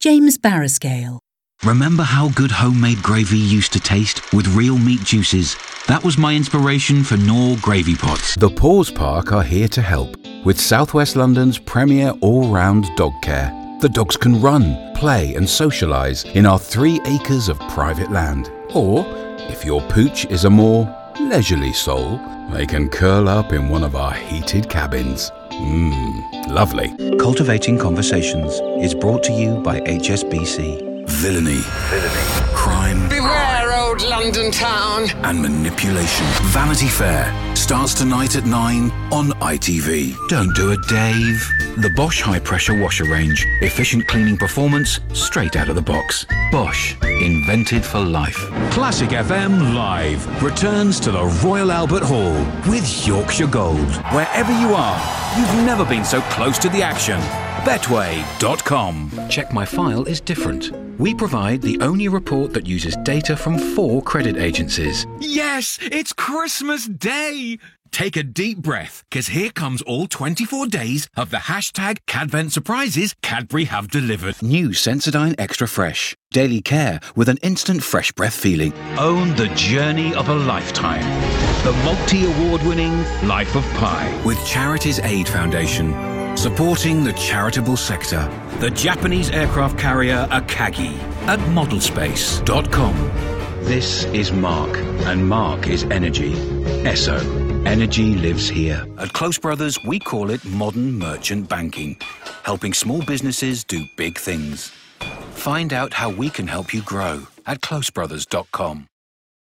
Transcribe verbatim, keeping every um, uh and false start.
James Barriscale. Remember how good homemade gravy used to taste with real meat juices? That was my inspiration for Knorr Gravy Pots. The Paws Park are here to help with South West London's premier all-round dog care. The dogs can run, play and socialise in our three acres of private land. Or, if your pooch is a more leisurely soul, they can curl up in one of our heated cabins. Mmm, lovely. Cultivating Conversations is brought to you by H S B C. Villainy, Villainy, crime, beware, old London town, and manipulation. Vanity Fair starts tonight at nine on I T V. Don't do it, Dave. The Bosch High Pressure Washer Range. Efficient cleaning performance straight out of the box. Bosch, invented for life. Classic F M Live returns to the Royal Albert Hall with Yorkshire Gold. Wherever you are, you've never been so close to the action. Betway dot com. Check My File is different. We provide the only report that uses data from four credit agencies. Yes, it's Christmas Day. Take a deep breath, because here comes all twenty-four days of the hashtag Cadvent surprises Cadbury have delivered. New Sensodyne Extra Fresh. Daily care with an instant fresh breath feeling. Own the journey of a lifetime. The multi-award winning Life of Pi. With Charities Aid Foundation. Supporting the charitable sector. The Japanese aircraft carrier Akagi. At model space dot com. This is Mark, and Mark is energy. Esso. Energy lives here. At Close Brothers, we call it modern merchant banking, helping small businesses do big things. Find out how we can help you grow at close brothers dot com.